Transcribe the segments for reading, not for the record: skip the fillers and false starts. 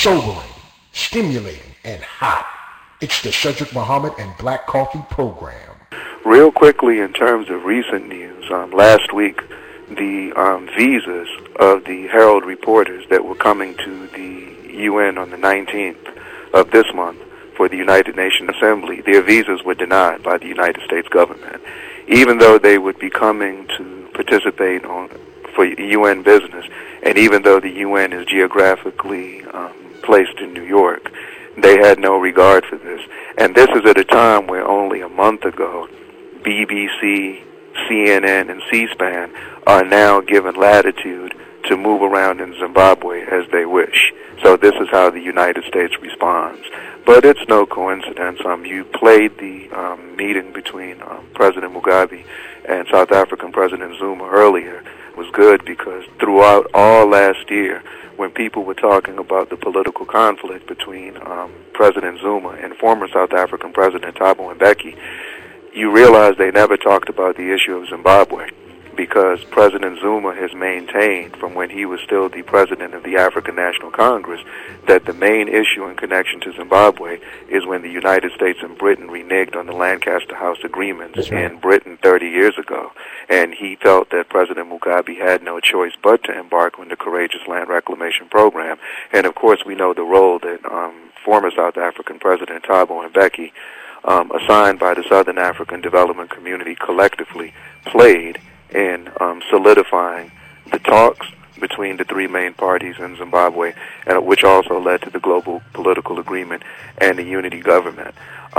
sobering, stimulating, and hot. It's the Shedrick Muhammad and Black Coffee Program. Real quickly, in terms of recent news, last week, the visas of the Herald reporters that were coming to the UN on the 19th of this month for the United Nations Assembly, their visas were denied by the United States government, even though they would be coming to participate for UN business, and even though the UN is geographically placed in New York. They had no regard for this. And this is at a time where only a month ago, BBC, CNN, and C-SPAN are now given latitude to move around in Zimbabwe as they wish. So this is how the United States responds. But it's no coincidence. You played the meeting between President Mugabe and South African President Zuma earlier. It was good because throughout all last year, when people were talking about the political conflict between President Zuma and former South African President Thabo Mbeki, you realize they never talked about the issue of Zimbabwe, because President Zuma has maintained from when he was still the president of the African National Congress that the main issue in connection to Zimbabwe is when the United States and Britain reneged on the Lancaster House agreements in Britain 30 years ago. And he felt that President Mugabe had no choice but to embark on the courageous land reclamation program. And of course we know the role that former South African President Thabo Mbeki, assigned by the Southern African Development Community, collectively played in solidifying the talks between the three main parties in Zimbabwe, which also led to the global political agreement and the unity government.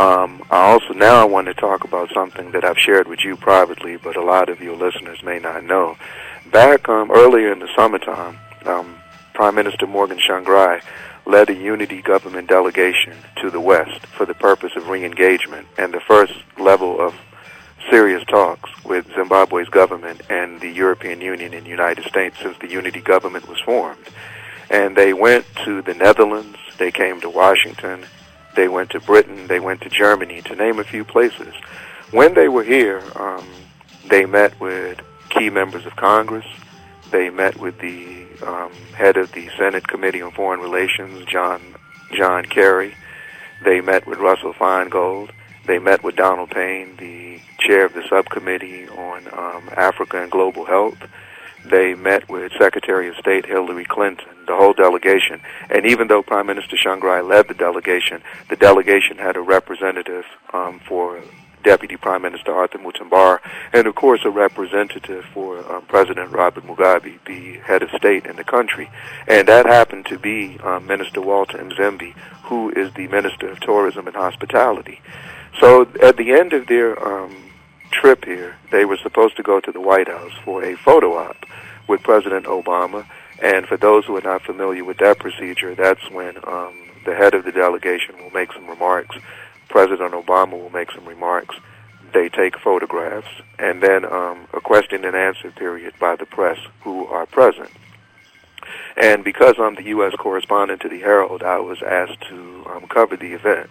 I want to talk about something that I've shared with you privately, but a lot of your listeners may not know. Back earlier in the summertime, Prime Minister Morgan Tsvangirai led a unity government delegation to the West for the purpose of re-engagement and the first level of serious talks with Zimbabwe's government and the European Union and United States since the unity government was formed. And they went to the Netherlands, they came to Washington, they went to Britain, they went to Germany, to name a few places. When they were here, they met with key members of Congress, they met with the head of the Senate Committee on Foreign Relations, John Kerry, they met with Russell Feingold, they met with Donald Payne, the chair of the subcommittee on Africa and Global Health. They met with Secretary of State Hillary Clinton, the whole delegation. And even though Prime Minister Tsvangirai led the delegation had a representative for Deputy Prime Minister Arthur Mutambara, and of course a representative for President Robert Mugabe, the head of state in the country. And that happened to be Minister Walter Mzimbi, who is the Minister of Tourism and Hospitality. So at the end of their trip here, they were supposed to go to the White House for a photo op with President Obama. And for those who are not familiar with that procedure, that's when the head of the delegation will make some remarks, President Obama will make some remarks, they take photographs, and then a question and answer period by the press who are present. And because I'm the U.S. correspondent to the Herald, I was asked to cover the event.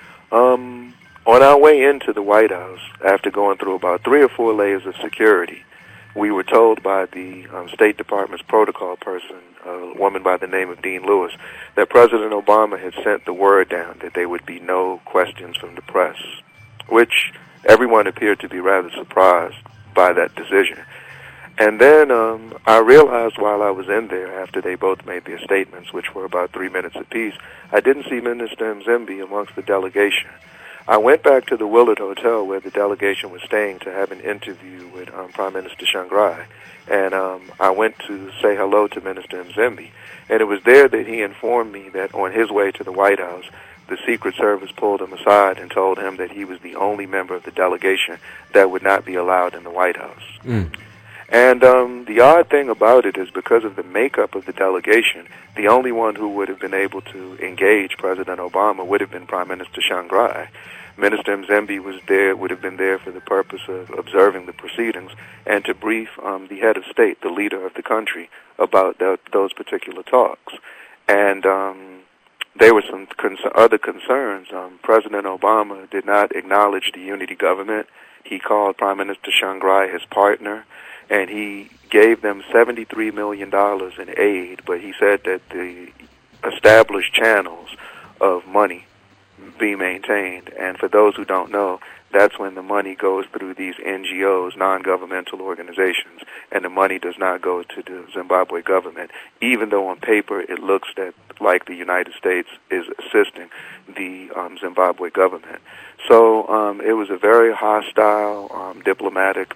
On our way into the White House, after going through about 3 or 4 layers of security, we were told by the State Department's protocol person, a woman by the name of Dean Lewis, that President Obama had sent the word down that there would be no questions from the press, which everyone appeared to be rather surprised by that decision. And then I realized while I was in there, after they both made their statements, which were about 3 minutes apiece, I didn't see Minister Mzimbi amongst the delegation. I went back to the Willard Hotel where the delegation was staying to have an interview with Prime Minister Tsvangirai, and I went to say hello to Minister Mzimbi, and it was there that he informed me that on his way to the White House, the Secret Service pulled him aside and told him that he was the only member of the delegation that would not be allowed in the White House. And the odd thing about it is because of the makeup of the delegation, the only one who would have been able to engage President Obama would have been Prime Minister Tsvangirai. Minister Mzimbi would have been there for the purpose of observing the proceedings and to brief the head of state, the leader of the country, about those particular talks. And there were some other concerns. President Obama did not acknowledge the unity government. He called Prime Minister Tsvangirai his partner, and he gave them $73 million in aid, but he said that the established channels of money be maintained. And for those who don't know, that's when the money goes through these NGOs, non-governmental organizations, and the money does not go to the Zimbabwe government, even though on paper it looks that like the United States is assisting the Zimbabwe government. So it was a very hostile diplomatic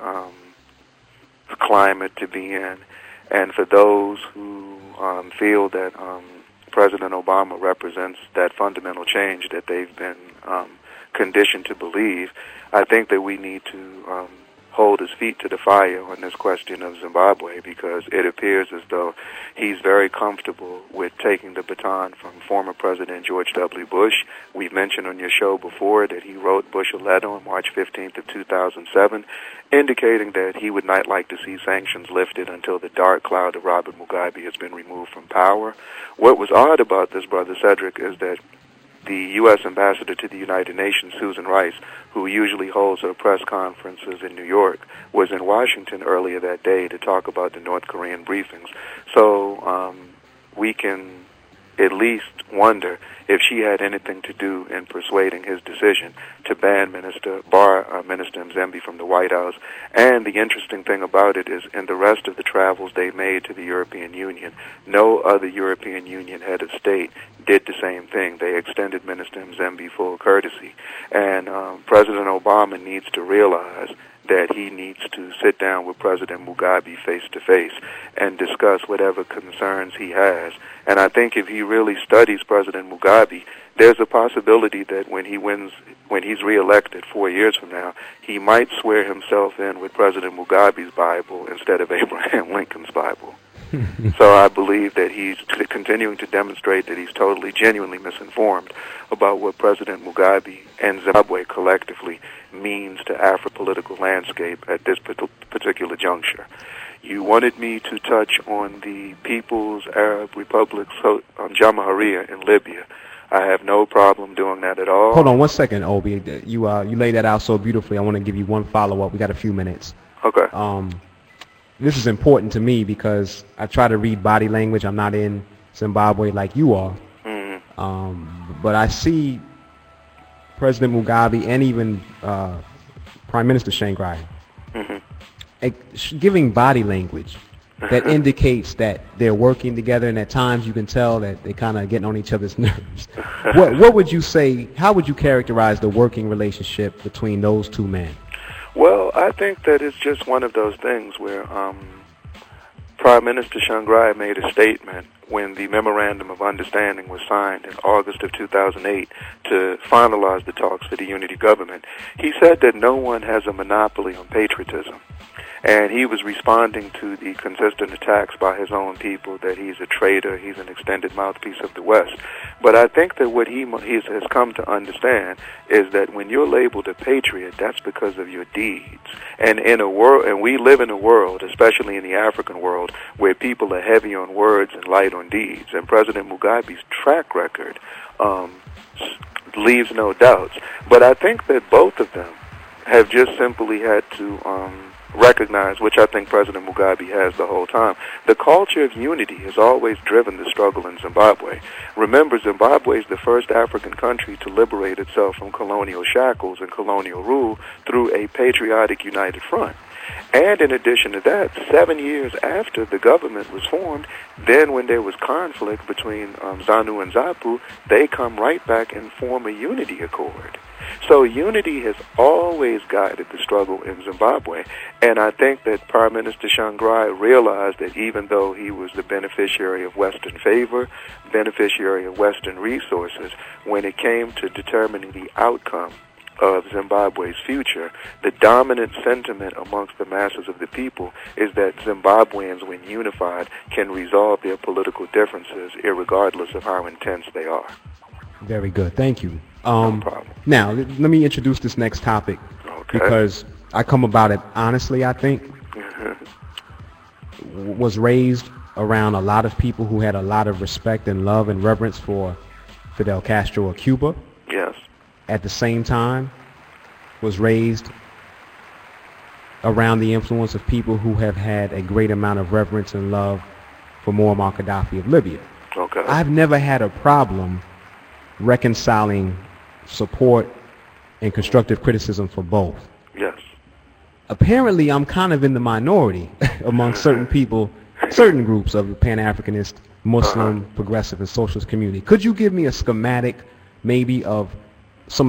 climate to be in. And for those who feel that President Obama represents that fundamental change that they've been conditioned to believe, I think that we need to hold his feet to the fire on this question of Zimbabwe, because it appears as though he's very comfortable with taking the baton from former President George W. Bush. We've mentioned on your show before that he wrote Bush a letter on March 15th of 2007 indicating that he would not like to see sanctions lifted until the dark cloud of Robert Mugabe has been removed from power. What was odd about this, Brother Cedric, is that the U.S. Ambassador to the United Nations, Susan Rice, who usually holds her press conferences in New York, was in Washington earlier that day to talk about the North Korean briefings. So we can at least wonder if she had anything to do in persuading his decision to bar Minister Mzimba from the White House. And the interesting thing about it is in the rest of the travels they made to the European Union, no other European Union head of state did the same thing. They extended Minister Mzimba full courtesy. And President Obama needs to realize that he needs to sit down with President Mugabe face-to-face and discuss whatever concerns he has. And I think if he really studies President Mugabe, there's a possibility that when he's reelected 4 years from now, he might swear himself in with President Mugabe's Bible instead of Abraham Lincoln's Bible. So I believe that he's continuing to demonstrate that he's totally, genuinely misinformed about what President Mugabe and Zimbabwe collectively means to Africa's political landscape at this particular juncture. You wanted me to touch on the People's Arab Republic, Jamahiriya in Libya. I have no problem doing that at all. Hold on 1 second, Obi. You laid that out so beautifully. I want to give you one follow-up. We got a few minutes. Okay. This is important to me because I try to read body language. I'm not in Zimbabwe like you are. Mm-hmm. But I see President Mugabe and even Prime Minister Tsvangirai giving body language that indicates that they're working together, and at times you can tell that they're kind of getting on each other's nerves. What would you say, how would you characterize the working relationship between those two men? Well, I think that it's just one of those things where Prime Minister Tsvangirai made a statement when the Memorandum of Understanding was signed in August of 2008 to finalize the talks for the unity government. He said that no one has a monopoly on patriotism. And he was responding to the consistent attacks by his own people that he's a traitor, he's an extended mouthpiece of the West. But I think that what he has come to understand is that when you're labeled a patriot, that's because of your deeds. And in a world, and we live in a world, especially in the African world, where people are heavy on words and light on deeds. And President Mugabe's track record leaves no doubts. But I think that both of them have just simply had to recognize, which I think President Mugabe has the whole time, the culture of unity has always driven the struggle in Zimbabwe. Remember, Zimbabwe is the first African country to liberate itself from colonial shackles and colonial rule through a patriotic united front. And in addition to that, 7 years after the government was formed, then when there was conflict between ZANU and ZAPU, they come right back and form a unity accord. So unity has always guided the struggle in Zimbabwe, and I think that Prime Minister Tsvangirai realized that even though he was the beneficiary of Western favor, beneficiary of Western resources, when it came to determining the outcome of Zimbabwe's future, the dominant sentiment amongst the masses of the people is that Zimbabweans, when unified, can resolve their political differences irregardless of how intense they are. Very good. Thank you. No problem. Now, let me introduce this next topic, because I come about it honestly, I think. Was raised around a lot of people who had a lot of respect and love and reverence for Fidel Castro of Cuba. Yes. At the same time, was raised around the influence of people who have had a great amount of reverence and love for Muammar Gaddafi of Libya. Okay. I've never had a problem reconciling support and constructive criticism for both. Yes. Apparently, I'm kind of in the minority among certain people, certain groups of the Pan-Africanist, Muslim, progressive, and socialist community. Could you give me a schematic, maybe, of some of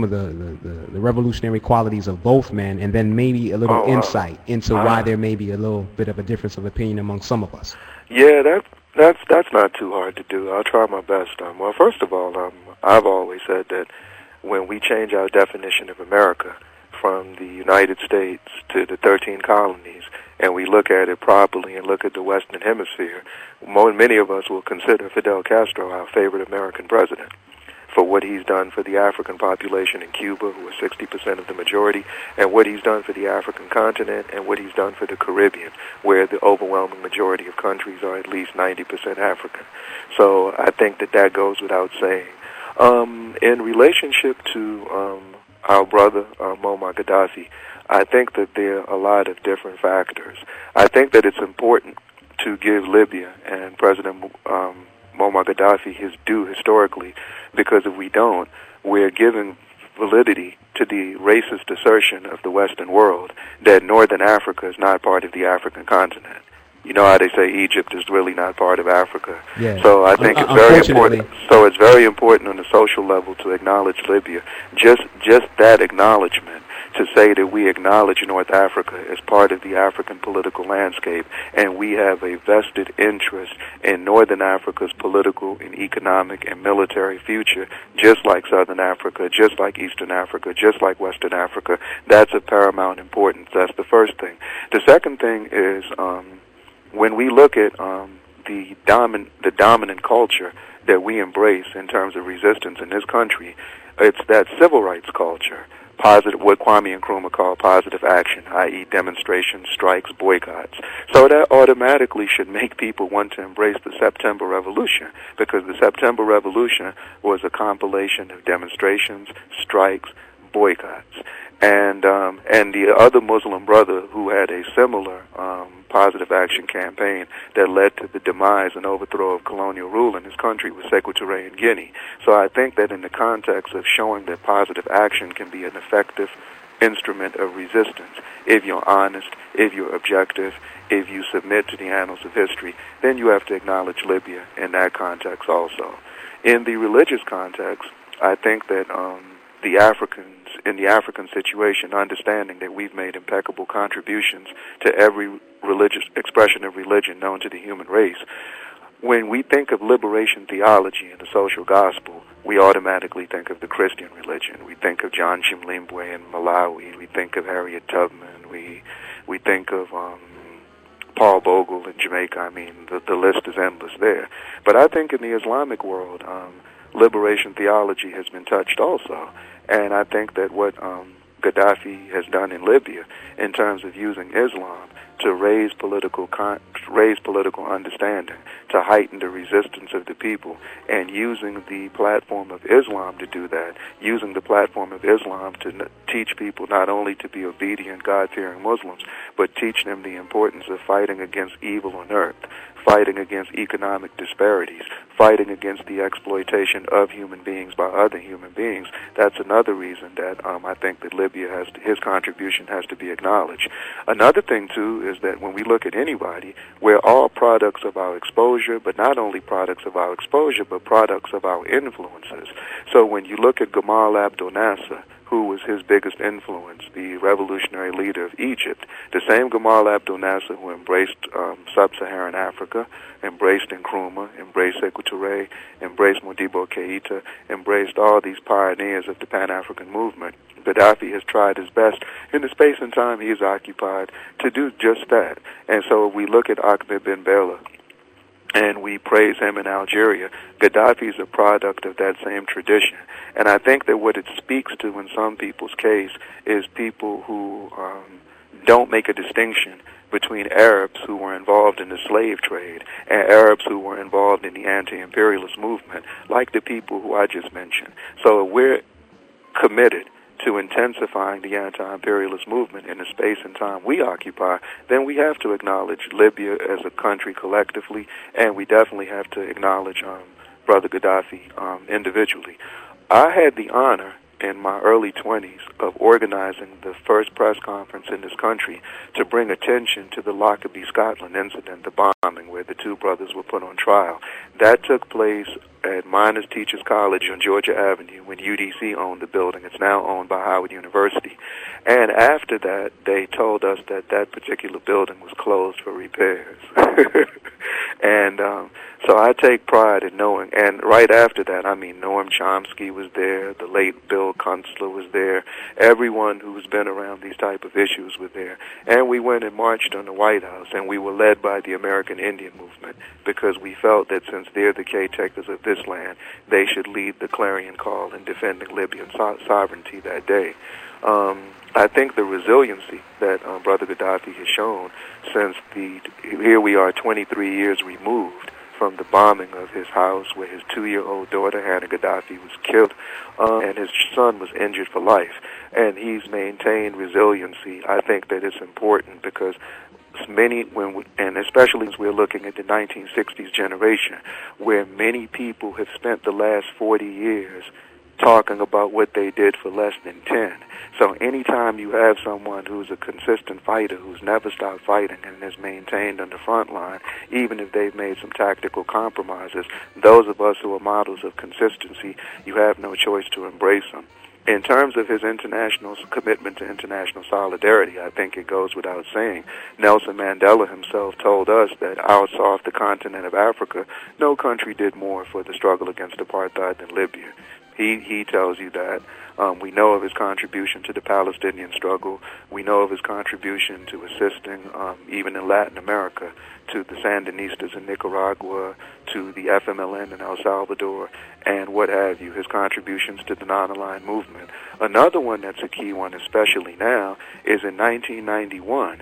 the revolutionary qualities of both men, and then maybe a little insight into why there may be a little bit of a difference of opinion among some of us? Yeah, that's not too hard to do. I'll try my best. Well, first of all, I've always said that when we change our definition of America from the United States to the 13 colonies, and we look at it properly and look at the Western Hemisphere, many of us will consider Fidel Castro our favorite American president for what he's done for the African population in Cuba, who is 60% of the majority, and what he's done for the African continent, and what he's done for the Caribbean, where the overwhelming majority of countries are at least 90% African. So I think that goes without saying. In relationship to our brother, Muammar Gaddafi, I think that there are a lot of different factors. I think that it's important to give Libya and President Muammar Gaddafi his due historically, because if we don't, we're giving validity to the racist assertion of the Western world that Northern Africa is not part of the African continent. You know how they say Egypt is really not part of Africa. Yeah. So I think it's very important. So it's very important on the social level to acknowledge Libya. Just that acknowledgement, to say that we acknowledge North Africa as part of the African political landscape, and we have a vested interest in Northern Africa's political and economic and military future, just like Southern Africa, just like Eastern Africa, just like Western Africa. That's of paramount importance. That's the first thing. The second thing is when we look at the dominant culture that we embrace in terms of resistance in this country, it's that civil rights culture. Positive, what Kwame Nkrumah called positive action, i.e. demonstrations, strikes, boycotts. So that automatically should make people want to embrace the September Revolution, because the September Revolution was a compilation of demonstrations, strikes, boycotts. And the other Muslim brother who had a similar positive action campaign that led to the demise and overthrow of colonial rule in his country was Sekou Touré in Guinea. So I think that in the context of showing that positive action can be an effective instrument of resistance, if you're honest, if you're objective, if you submit to the annals of history, then you have to acknowledge Libya in that context also. In the religious context, I think that the Africans, in the African situation, understanding that we've made impeccable contributions to every religious expression of religion known to the human race. When we think of liberation theology and the social gospel, we automatically think of the Christian religion. We think of John Chimlimbwe in Malawi. We think of Harriet Tubman. We think of Paul Bogle in Jamaica. I mean, the list is endless there. But I think in the Islamic world, liberation theology has been touched also. And I think that what Gaddafi has done in Libya in terms of using Islam to raise political understanding, to heighten the resistance of the people, and using the platform of Islam to do that, using the platform of Islam to teach people not only to be obedient, God-fearing Muslims, but teach them the importance of fighting against evil on earth, fighting against economic disparities, fighting against the exploitation of human beings by other human beings. That's another reason that I think that Libya his contribution has to be acknowledged. Another thing, too, is that when we look at anybody, we're all products of our exposure, but not only products of our exposure, but products of our influences. So when you look at Gamal Abdel Nasser, who was his biggest influence, the revolutionary leader of Egypt, the same Gamal Abdel Nasser who embraced sub-Saharan Africa, embraced Nkrumah, embraced Sekou Touré, embraced Modibo Keïta, embraced all these pioneers of the Pan-African movement. Gaddafi has tried his best in the space and time he has occupied to do just that. And so we look at Ahmed Ben Bella, and we praise him in Algeria. Gaddafi is a product of that same tradition. And I think that what it speaks to in some people's case is people who don't make a distinction between Arabs who were involved in the slave trade and Arabs who were involved in the anti-imperialist movement, like the people who I just mentioned. So we're committed to intensifying the anti-imperialist movement in the space and time we occupy, then we have to acknowledge Libya as a country collectively, and we definitely have to acknowledge Brother Gaddafi individually. I had the honor in my early 20s of organizing the first press conference in this country to bring attention to the Lockerbie, Scotland incident, the bombing where the two brothers were put on trial. That took place at Miners Teachers College on Georgia Avenue when UDC owned the building. It's now owned by Howard University. And after that, they told us that that particular building was closed for repairs. And so I take pride in knowing, and right after that, I mean, Noam Chomsky was there, the late Bill Kunstler was there, everyone who's been around these type of issues was there. And we went and marched on the White House, and we were led by the American Indian movement because we felt that since they're the caretakers of this land, they should lead the clarion call in defending Libyan sovereignty that day. I think the resiliency that Brother Gaddafi has shown since here we are 23 years removed from the bombing of his house where his 2-year-old daughter, Hannah Gaddafi, was killed, and his son was injured for life. And he's maintained resiliency. I think that it's important because and especially as we're looking at the 1960s generation, where many people have spent the last 40 years talking about what they did for less than 10. So anytime you have someone who's a consistent fighter, who's never stopped fighting and is maintained on the front line, even if they've made some tactical compromises, those of us who are models of consistency, you have no choice to embrace them. In terms of his international commitment to international solidarity, I think it goes without saying. Nelson Mandela himself told us that off the continent of Africa, no country did more for the struggle against apartheid than Libya. He tells you that. We know of his contribution to the Palestinian struggle. We know of his contribution to assisting, even in Latin America, to the Sandinistas in Nicaragua, to the FMLN in El Salvador, and what have you, his contributions to the non-aligned movement. Another one that's a key one, especially now, is in 1991,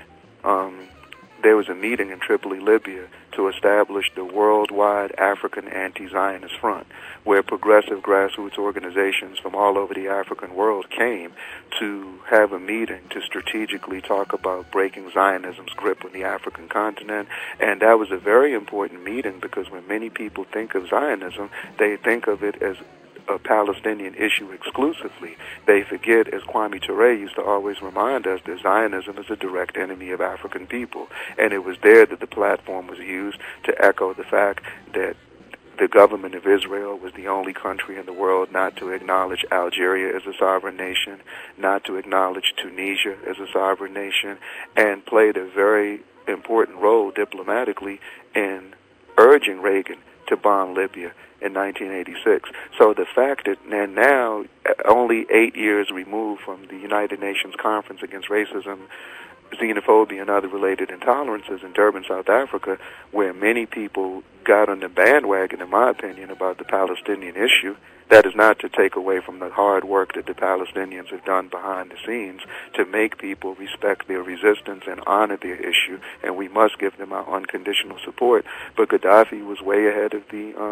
there was a meeting in Tripoli, Libya, to establish the Worldwide African Anti-Zionist Front, where progressive grassroots organizations from all over the African world came to have a meeting to strategically talk about breaking Zionism's grip on the African continent. And that was a very important meeting because when many people think of Zionism, they think of it as a Palestinian issue exclusively. They forget, as Kwame Ture used to always remind us, that Zionism is a direct enemy of African people. And it was there that the platform was used to echo the fact that the government of Israel was the only country in the world not to acknowledge Algeria as a sovereign nation, not to acknowledge Tunisia as a sovereign nation, and played a very important role diplomatically in urging Reagan to bomb Libya in 1986. So the fact that now, only 8 years removed from the United Nations Conference Against Racism, Xenophobia, and other related intolerances in Durban, South Africa, where many people got on the bandwagon, in my opinion, about the Palestinian issue, that is not to take away from the hard work that the Palestinians have done behind the scenes to make people respect their resistance and honor their issue, and we must give them our unconditional support. But Gaddafi was way ahead of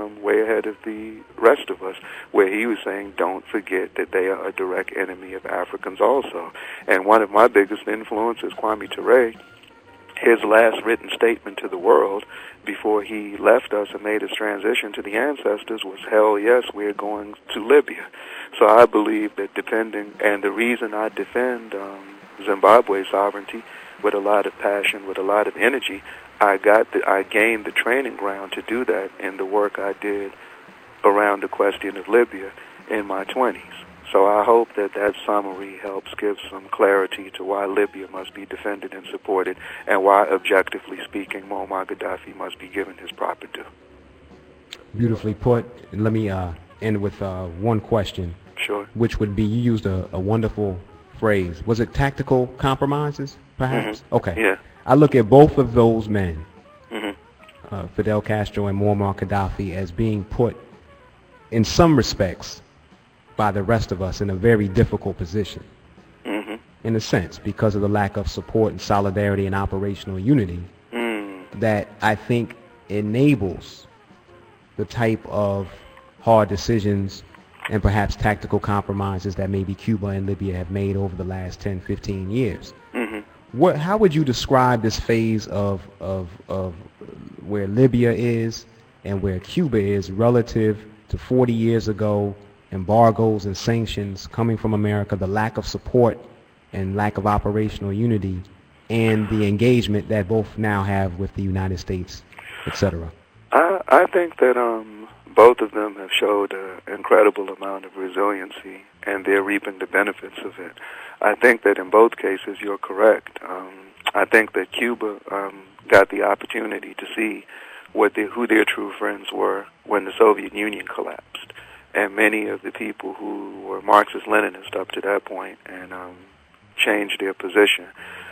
the rest of us, where he was saying, don't forget that they are a direct enemy of Africans also. And one of my biggest influences, Kwame Ture, his last written statement to the world before he left us and made his transition to the ancestors was, hell yes, we're going to Libya. So I believe that and the reason I defend Zimbabwe's sovereignty with a lot of passion, with a lot of energy, I gained the training ground to do that in the work I did around the question of Libya in my 20s. So I hope that summary helps give some clarity to why Libya must be defended and supported, and why, objectively speaking, Muammar Gaddafi must be given his proper due. Beautifully put. And let me end with one question. Sure. Which would be, you used a wonderful phrase. Was it tactical compromises, perhaps? Mm-hmm. Okay. Yeah. I look at both of those men, mm-hmm. Fidel Castro and Muammar Gaddafi, as being put, in some respects, by the rest of us in a very difficult position, mm-hmm. in a sense, because of the lack of support and solidarity and operational unity that I think enables the type of hard decisions and perhaps tactical compromises that maybe Cuba and Libya have made over the last 10, 15 years. Mm-hmm. How would you describe this phase of where Libya is and where Cuba is relative to 40 years ago, embargoes and sanctions coming from America, the lack of support and lack of operational unity, and the engagement that both now have with the United States, etc.? I think that both of them have showed an incredible amount of resiliency, and they're reaping the benefits of it. I think that in both cases you're correct. I think that Cuba got the opportunity to see who their true friends were when the Soviet Union collapsed, and many of the people who were Marxist-Leninists up to that point and changed their position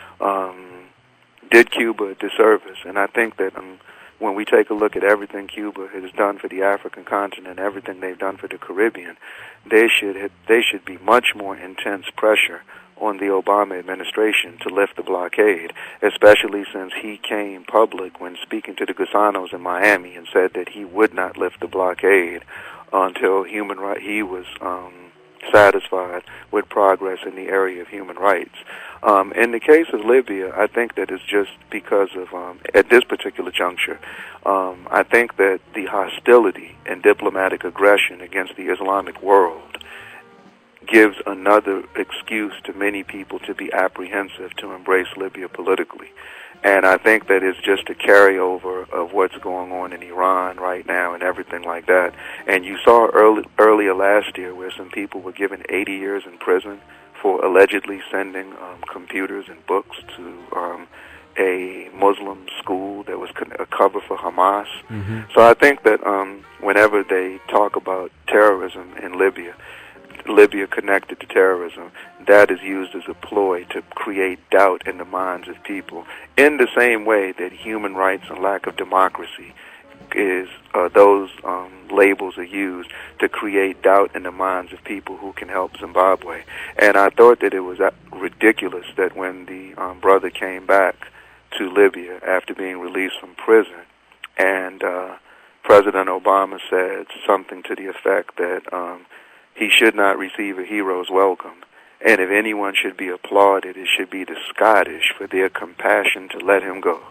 did Cuba a disservice. And I think that when we take a look at everything Cuba has done for the African continent, everything they've done for the Caribbean, they should be much more intense pressure on the Obama administration to lift the blockade, especially since he came public when speaking to the Gusanos in Miami and said that he would not lift the blockade until he was satisfied with progress in the area of human rights. In the case of Libya, I think that it's just because of, at this particular juncture, I think that the hostility and diplomatic aggression against the Islamic world gives another excuse to many people to be apprehensive to embrace Libya politically. And I think that it's just a carryover of what's going on in Iran right now and everything like that. And you saw earlier last year where some people were given 80 years in prison for allegedly sending computers and books to a Muslim school that was a cover for Hamas. Mm-hmm. So I think that whenever they talk about terrorism in Libya connected to terrorism, that is used as a ploy to create doubt in the minds of people, in the same way that human rights and lack of democracy is those labels are used to create doubt in the minds of people who can help Zimbabwe. And I thought that it was ridiculous that when the brother came back to Libya after being released from prison, and President Obama said something to the effect that he should not receive a hero's welcome, and if anyone should be applauded, it should be the Scottish for their compassion to let him go.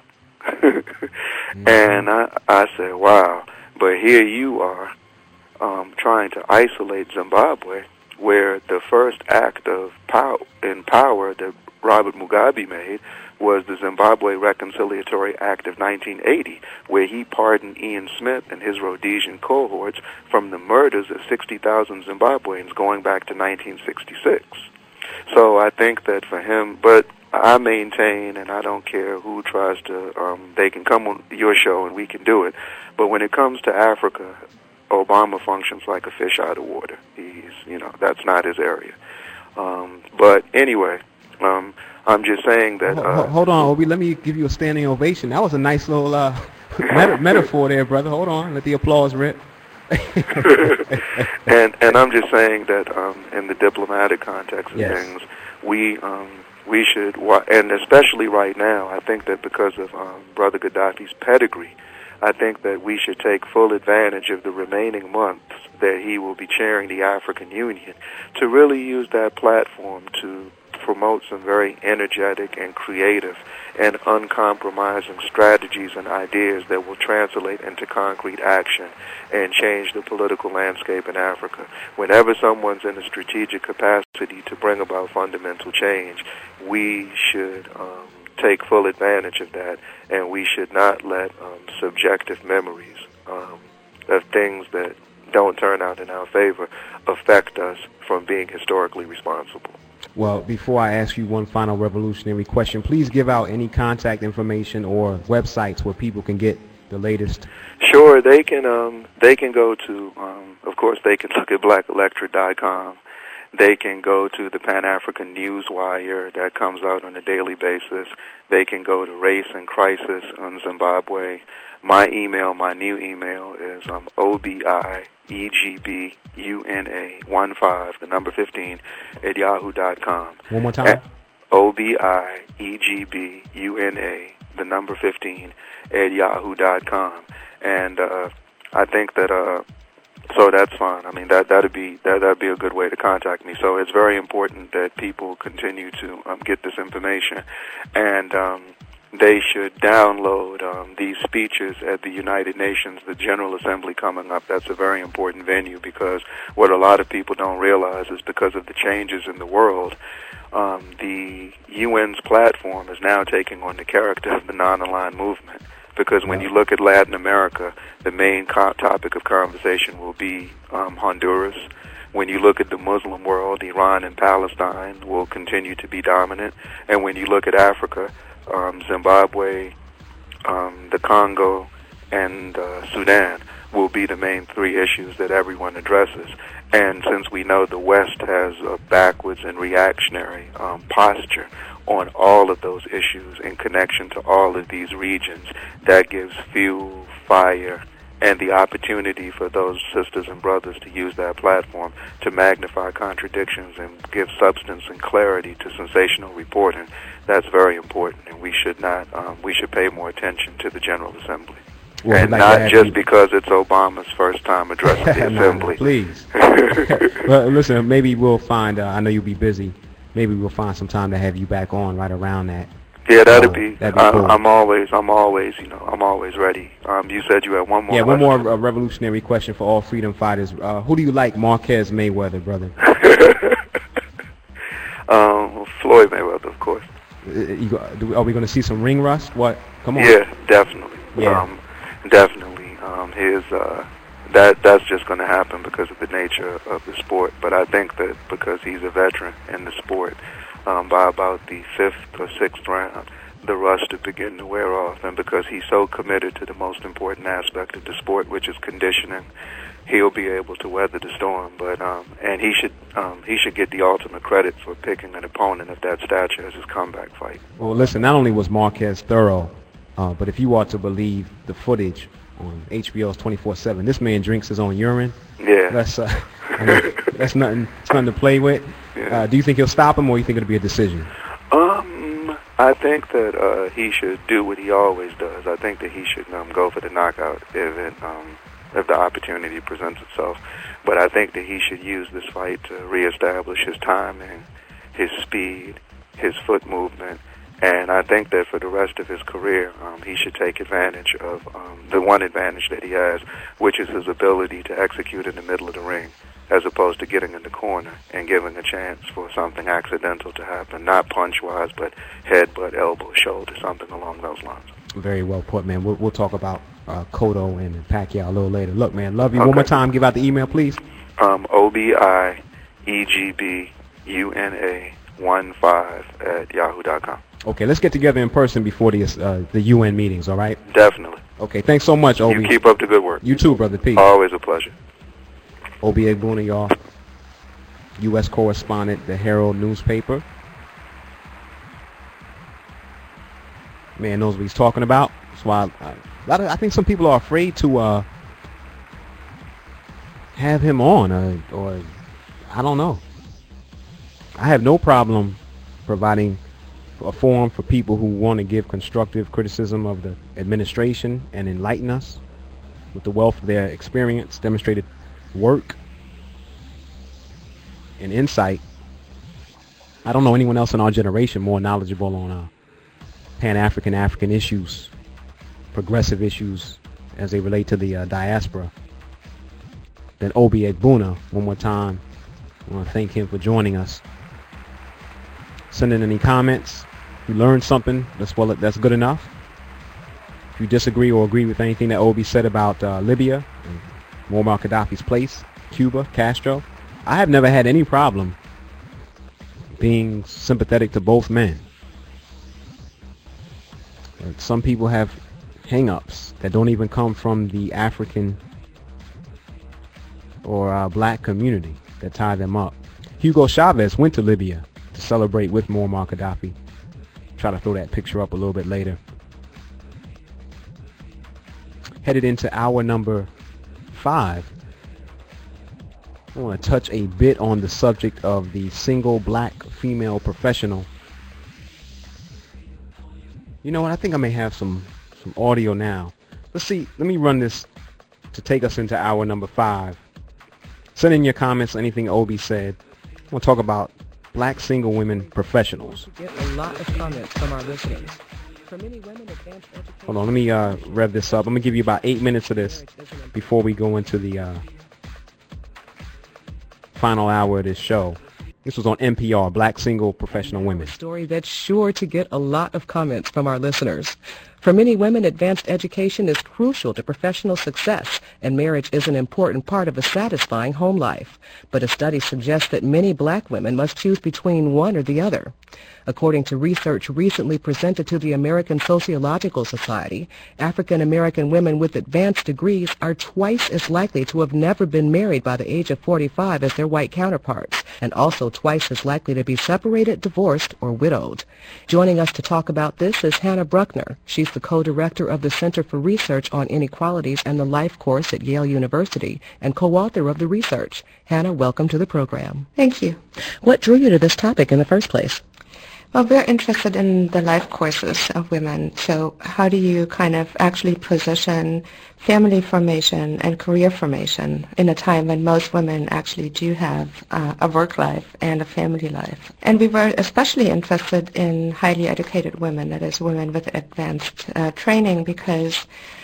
And I said, wow, but here you are trying to isolate Zimbabwe, where the first act of power that Robert Mugabe made was the Zimbabwe Reconciliatory Act of 1980, where he pardoned Ian Smith and his Rhodesian cohorts from the murders of 60,000 Zimbabweans going back to 1966. So I think that for him, but I maintain, and I don't care who tries to, they can come on your show and we can do it, but when it comes to Africa, Obama functions like a fish out of water. That's not his area. But anyway, I'm just saying that... hold on, Obi. Let me give you a standing ovation. That was a nice little metaphor there, brother. Hold on. Let the applause rip. and I'm just saying that in the diplomatic context of things, we should, and especially right now, I think that because of Brother Gaddafi's pedigree, I think that we should take full advantage of the remaining months that he will be chairing the African Union to really use that platform to promote some very energetic and creative and uncompromising strategies and ideas that will translate into concrete action and change the political landscape in Africa. Whenever someone's in a strategic capacity to bring about fundamental change, we should take full advantage of that, and we should not let subjective memories of things that don't turn out in our favor affect us from being historically responsible. Well, before I ask you one final revolutionary question, please give out any contact information or websites where people can get the latest. Sure, they can go to, of course, they can look at blackelectric.com. They can go to the Pan-African Newswire that comes out on a daily basis. They can go to Race and Crisis on Zimbabwe. My new email is OBIEGBUNA15, the number 15, at yahoo.com. One more time. OBIEGBUNA, the number 15, at yahoo.com. And I think that So that's fine. I mean, that'd be a good way to contact me. So it's very important that people continue to get this information, and they should download these speeches at the United Nations, the General Assembly coming up. That's a very important venue, because what a lot of people don't realize is because of the changes in the world, the UN's platform is now taking on the character of the non-aligned movement. Because when you look at Latin America, the main topic of conversation will be Honduras. When you look at the Muslim world, Iran and Palestine will continue to be dominant. And when you look at Africa, Zimbabwe, the Congo, and Sudan will be the main three issues that everyone addresses. And since we know the West has a backwards and reactionary posture on all of those issues in connection to all of these regions, that gives fuel, fire, and the opportunity for those sisters and brothers to use that platform to magnify contradictions and give substance and clarity to sensational reporting. That's very important, and we should not. We should pay more attention to the General Assembly, well, and not just because it's Obama's first time addressing the Assembly. No, please. Well, listen, maybe we'll find. I know you'll be busy. Maybe we'll find some time to have you back on right around that. Yeah, that'd be cool. I'm always ready. You said you had one more. Yeah, one more revolutionary question for all freedom fighters. Who do you like, Marquez Mayweather, brother? Floyd Mayweather, of course. Are we going to see some ring rust? What? Come on. Yeah, definitely. Yeah. Definitely. That's just going to happen because of the nature of the sport. But I think that because he's a veteran in the sport, by about the 5th or 6th round, the rust to begin to wear off. And because he's so committed to the most important aspect of the sport, which is conditioning, he'll be able to weather the storm. But and he should get the ultimate credit for picking an opponent of that stature as his comeback fight. Well, listen, not only was Marquez thorough, but if you are to believe the footage on HBO's 24/7, this man drinks his own urine. Yeah. That's nothing. It's nothing to play with. Yeah. Do you think he'll stop him, or you think it'll be a decision? I think that he should do what he always does. I think that he should go for the knockout if the opportunity presents itself. But I think that he should use this fight to reestablish his timing, his speed, his foot movement. And I think that for the rest of his career, he should take advantage of the one advantage that he has, which is his ability to execute in the middle of the ring, as opposed to getting in the corner and giving a chance for something accidental to happen, not punch-wise, but head, butt, elbow, shoulder, something along those lines. Very well put, man. We'll talk about Cotto and Pacquiao a little later. Look, man, love you. Okay. One more time, give out the email, please. OBIEGBUNA15@yahoo.com. Okay, let's get together in person before the UN meetings, all right? Definitely. Okay, thanks so much, Obi. You keep up the good work. You too, brother. Peace. Always a pleasure. Obi Egbuna, y'all, U.S. correspondent, the Herald newspaper. Man knows what he's talking about. That's why I think some people are afraid to have him on, or I don't know. I have no problem providing a forum for people who want to give constructive criticism of the administration and enlighten us with the wealth of their experience, demonstrated work, and insight. I don't know anyone else in our generation more knowledgeable on Pan-African, African issues, progressive issues as they relate to the diaspora than Obi Egbuna. One more time, I want to thank him for joining us. Send in any comments. If you learned something, that's good enough. If you disagree or agree with anything that Obi said about Libya, and Muammar Gaddafi's place, Cuba, Castro, I have never had any problem being sympathetic to both men. Some people have hang-ups that don't even come from the African or black community that tie them up. Hugo Chavez went to Libya to celebrate with Muammar Gaddafi. Try to throw that picture up a little bit later. Headed into hour number 5. I want to touch a bit on the subject of the single black female professional. You know what? I think I may have some audio now. Let's see. Let me run this to take us into hour number 5. Send in your comments, anything Obi said. We'll talk about black single women professionals. Get a lot of comments from our listeners. For many women, advanced education. Hold on, let me rev this up. I'm going to give you about 8 minutes of this before we go into the final hour of this show. This was on NPR, Black Single Professional Women. A story that's sure to get a lot of comments from our listeners. For many women, advanced education is crucial to professional success, and marriage is an important part of a satisfying home life. But a study suggests that many black women must choose between one or the other. According to research recently presented to the American Sociological Society, African American women with advanced degrees are twice as likely to have never been married by the age of 45 as their white counterparts, and also twice as likely to be separated, divorced, or widowed. Joining us to talk about this is Hannah Bruckner. She's the co-director of the Center for Research on Inequalities and the Life course at Yale University and co-author of the research. Hannah, welcome to the program. Thank you. What drew you to this topic in the first place? Well, we're interested in the life courses of women. So how do you kind of actually position family formation and career formation in a time when most women actually do have a work life and a family life? And we were especially interested in highly educated women, that is, women with advanced training, because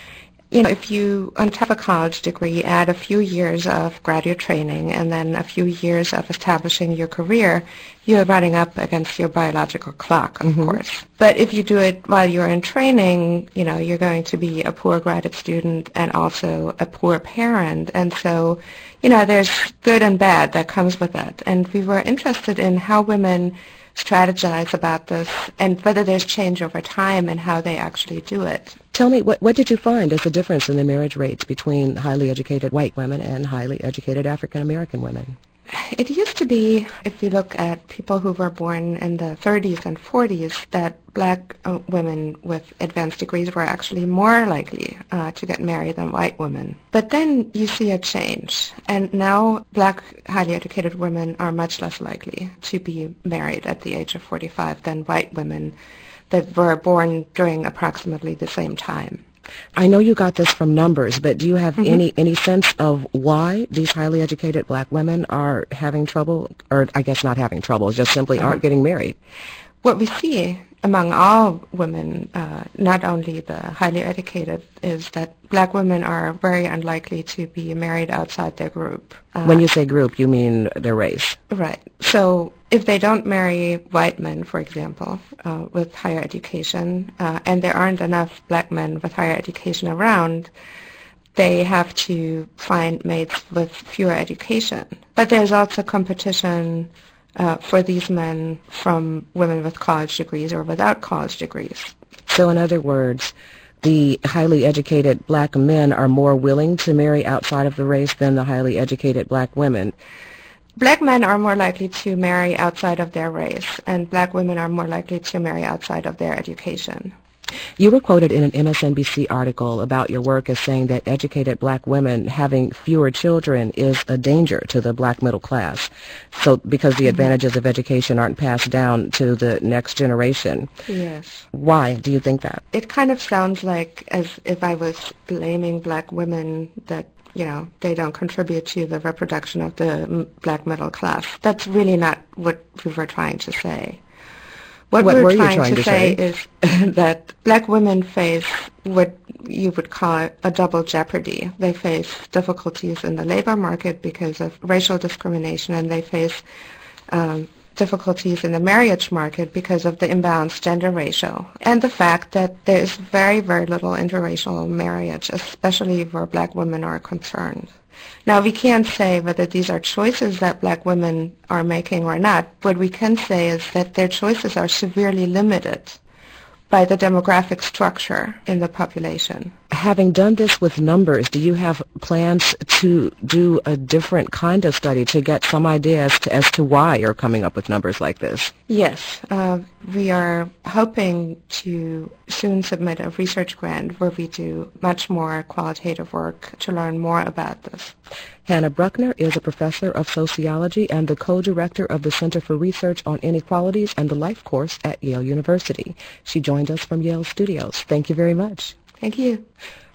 if you, on top of a college degree, add a few years of graduate training and then a few years of establishing your career, you're running up against your biological clock, of course. But if you do it while you're in training, you're going to be a poor graduate student and also a poor parent. And so, there's good and bad that comes with that. And we were interested in how women strategize about this and whether there's change over time and how they actually do it. Tell me, what did you find as a difference in the marriage rates between highly educated white women and highly educated African American women? It used to be, if you look at people who were born in the 30s and 40s, that black women with advanced degrees were actually more likely to get married than white women. But then you see a change, and now black highly educated women are much less likely to be married at the age of 45 than white women that were born during approximately the same time. I know you got this from numbers, but do you have any sense of why these highly educated black women are having trouble, or I guess not having trouble, just simply aren't getting married? What we see among all women, not only the highly educated, is that black women are very unlikely to be married outside their group. When you say group, you mean their race? Right. So if they don't marry white men, for example, with higher education, and there aren't enough black men with higher education around, they have to find mates with fewer education. But there's also competition for these men from women with college degrees or without college degrees. So in other words, the highly educated black men are more willing to marry outside of the race than the highly educated black women. Black men are more likely to marry outside of their race, and black women are more likely to marry outside of their education. You were quoted in an MSNBC article about your work as saying that educated black women having fewer children is a danger to the black middle class, so because the advantages of education aren't passed down to the next generation. Yes. Why do you think that? It kind of sounds like as if I was blaming black women that they don't contribute to the reproduction of the black middle class. That's really not what we were trying to say. What we're trying to say is that black women face what you would call a double jeopardy. They face difficulties in the labor market because of racial discrimination, and they face difficulties in the marriage market because of the imbalanced gender ratio, and the fact that there is very, very little interracial marriage, especially where black women are concerned. Now, we can't say whether these are choices that black women are making or not. What we can say is that their choices are severely limited by the demographic structure in the population. Having done this with numbers, do you have plans to do a different kind of study to get some idea as to why you're coming up with numbers like this? Yes. We are hoping to soon submit a research grant where we do much more qualitative work to learn more about this. Hannah Bruckner is a professor of sociology and the co-director of the Center for Research on Inequalities and the Life course at Yale University. She joined us from Yale Studios. Thank you very much. Thank you.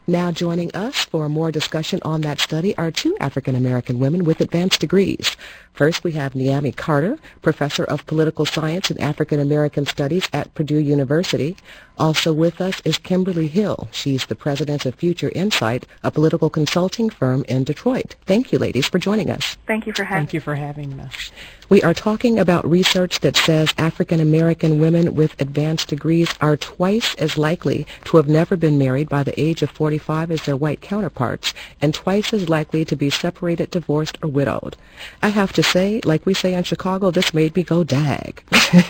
Now joining us for more discussion on that study are two African-American women with advanced degrees. First, we have Niamey Carter, professor of political science and African-American studies at Purdue University. Also with us is Kimberly Hill. She's the president of Future Insight, a political consulting firm in Detroit. Thank you, ladies, for joining us. Thank you for having Thank you for having us. We are talking about research that says African-American women with advanced degrees are twice as likely to have never been married by the age of 45 as their white counterparts, and twice as likely to be separated, divorced, or widowed. I have to say, like we say in Chicago, this made me go dag.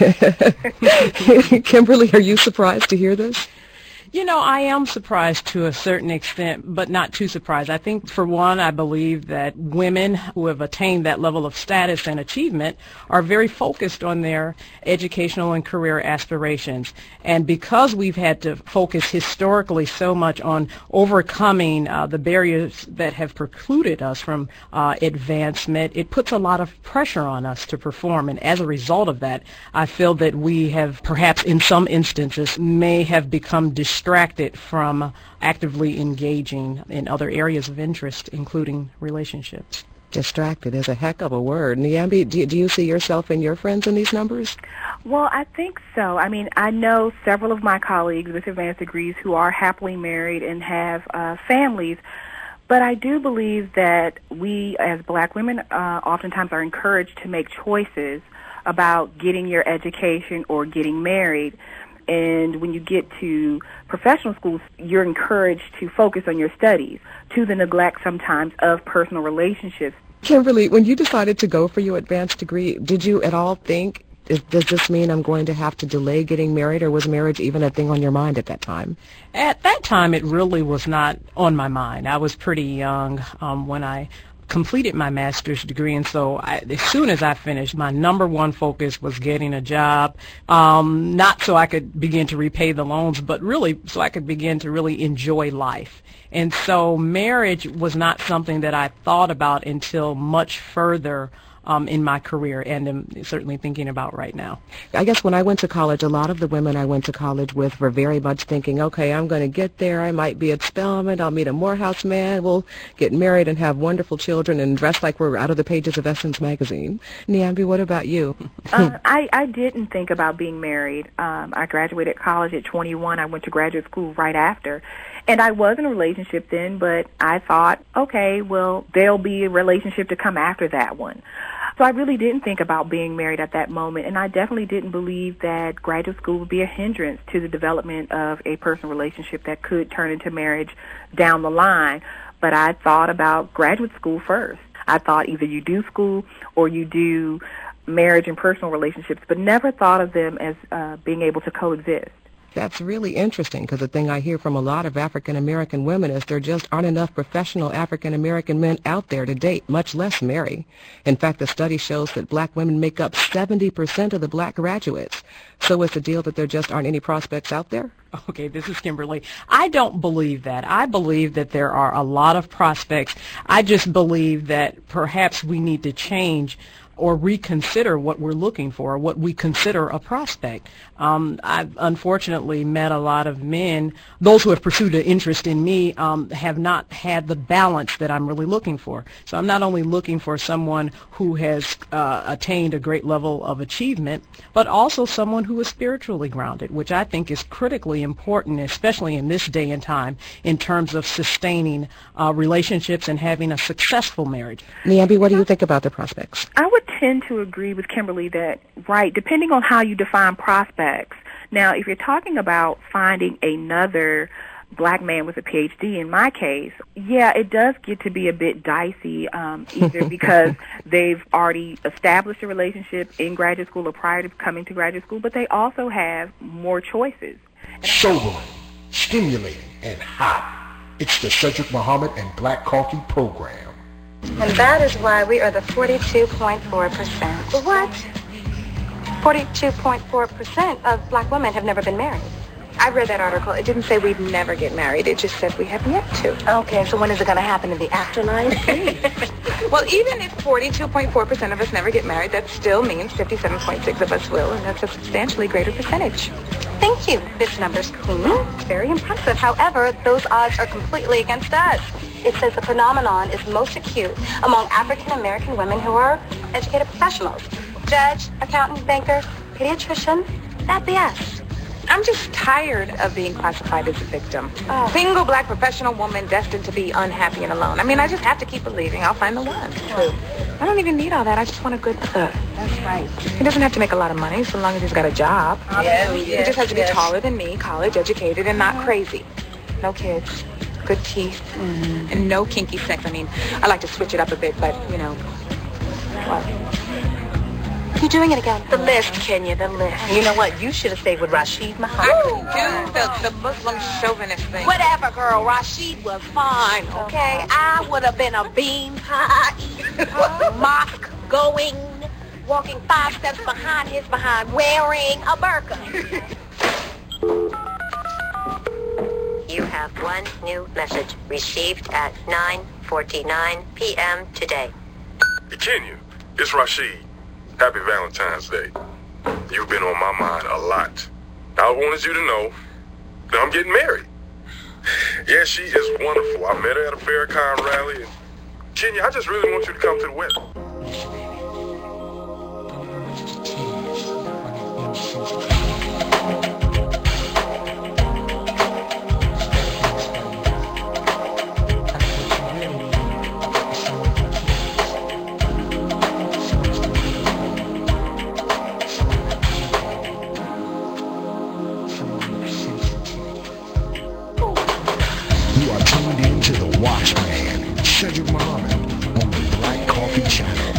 Kimberly, are you surprised to hear this? You know, I am surprised to a certain extent, but not too surprised. I think, for one, I believe that women who have attained that level of status and achievement are very focused on their educational and career aspirations. And because we've had to focus historically so much on overcoming the barriers that have precluded us from advancement, it puts a lot of pressure on us to perform. And as a result of that, I feel that we have, perhaps in some instances, may have become distracted from actively engaging in other areas of interest, including relationships. Distracted is a heck of a word. Niamey, do you see yourself and your friends in these numbers? Well, I think so. I mean, I know several of my colleagues with advanced degrees who are happily married and have families, but I do believe that we as black women oftentimes are encouraged to make choices about getting your education or getting married. And when you get to professional schools, you're encouraged to focus on your studies, to the neglect sometimes of personal relationships. Kimberly, when you decided to go for your advanced degree, did you at all think, does this mean I'm going to have to delay getting married, or was marriage even a thing on your mind at that time? At that time, it really was not on my mind. I was pretty young when I completed my master's degree, and so as soon as I finished, my number one focus was getting a job, not so I could begin to repay the loans, but really so I could begin to really enjoy life. And so marriage was not something that I thought about until much further in my career, and am certainly thinking about right now. I guess when I went to college, a lot of the women I went to college with were very much thinking, okay, I'm going to get there, I might be at Spelman, I'll meet a Morehouse man, we'll get married and have wonderful children and dress like we're out of the pages of Essence magazine. Niamey, what about you? I didn't think about being married. I graduated college at 21. I went to graduate school right after. And I was in a relationship then, but I thought, okay, well, there'll be a relationship to come after that one. So I really didn't think about being married at that moment, and I definitely didn't believe that graduate school would be a hindrance to the development of a personal relationship that could turn into marriage down the line. But I thought about graduate school first. I thought either you do school or you do marriage and personal relationships, but never thought of them as being able to coexist. That's really interesting, because the thing I hear from a lot of African-American women is there just aren't enough professional African-American men out there to date, much less marry. In fact, the study shows that black women make up 70% of the black graduates. So is the deal that there just aren't any prospects out there? Okay, this is Kimberly. I don't believe that. I believe that there are a lot of prospects. I just believe that perhaps we need to change or reconsider what we're looking for, what we consider a prospect. I've unfortunately met a lot of men, those who have pursued an interest in me have not had the balance that I'm really looking for. So I'm not only looking for someone who has attained a great level of achievement, but also someone who is spiritually grounded, which I think is critically important, especially in this day and time, in terms of sustaining relationships and having a successful marriage. Niamey, what do you think about the prospects? I would tend to agree with Kimberly that, right, depending on how you define prospects. Now, if you're talking about finding another black man with a PhD, in my case, yeah, it does get to be a bit dicey, either because they've already established a relationship in graduate school or prior to coming to graduate school, but they also have more choices. Sobering, stimulating, and hot. It's the Cedric Muhammad and Black Coffee Program. And that is why we are the 42.4%. What? 42.4% of black women have never been married. I read that article. It didn't say we'd never get married. It just said we have yet to. Okay, so when is it going to happen in the afterlife? Well, even if 42.4% of us never get married, that still means 57.6% of us will, and that's a substantially greater percentage. Thank you. This number's clean. It's very impressive. However, those odds are completely against us. It says the phenomenon is most acute among African American women who are educated professionals. Judge, accountant, banker, pediatrician, that'd be us. I'm just tired of being classified as a victim. Single black professional woman destined to be unhappy and alone. I mean, I just have to keep believing I'll find the one. True. I don't even need all that. I just want a good thug. That's right. He doesn't have to make a lot of money so long as he's got a job. He just has to be taller than me, college educated, and not crazy. No kids, good teeth, and no kinky sex. I mean, I like to switch it up a bit, but, you know, what? You're doing it again. The list, Kenya, the list. You know what? You should have stayed with Rashid Muhammad. The Muslim chauvinist thing. Whatever, girl. Rashid was fine, okay? I would have been a bean pie eating, mosque going, walking 5 steps behind his behind, wearing a burqa. You have one new message received at 9:49 p.m. today. Kenya, it's Rashid. Happy Valentine's Day. You've been on my mind a lot. I wanted you to know that I'm getting married. Yeah, she is wonderful. I met her at a Farrakhan rally. And Kenya, I just really want you to come to the wedding. Watchman, Cedric Muhammad, on the Black Coffee Channel.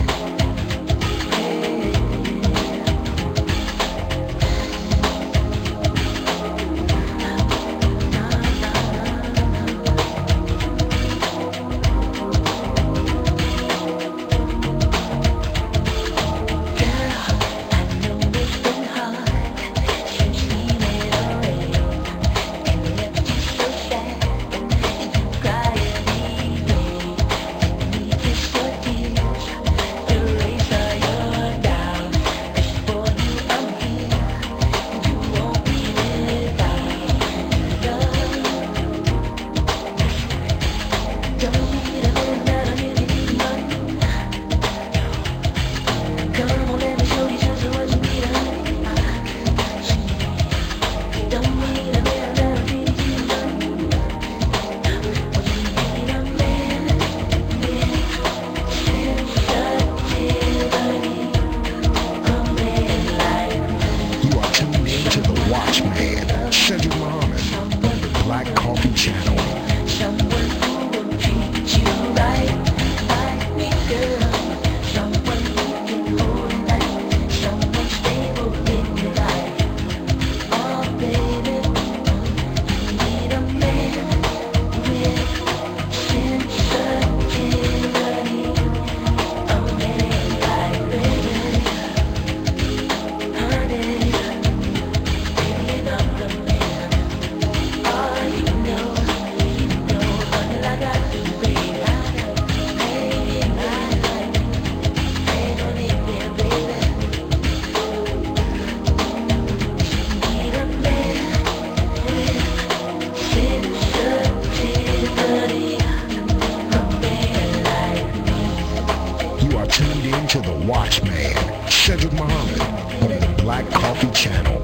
Cedric Muhammad on the Black Coffee Channel.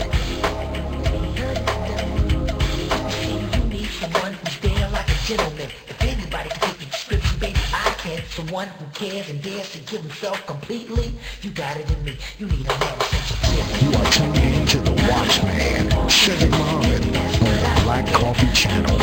You need someone who's there like a gentleman. If anybody can take the description, baby, I can. Someone who cares and dares to give himself completely. You got it in me. You need a man sensitive. You are tuned in to the Watchman, Cedric Muhammad on the Black Coffee Channel.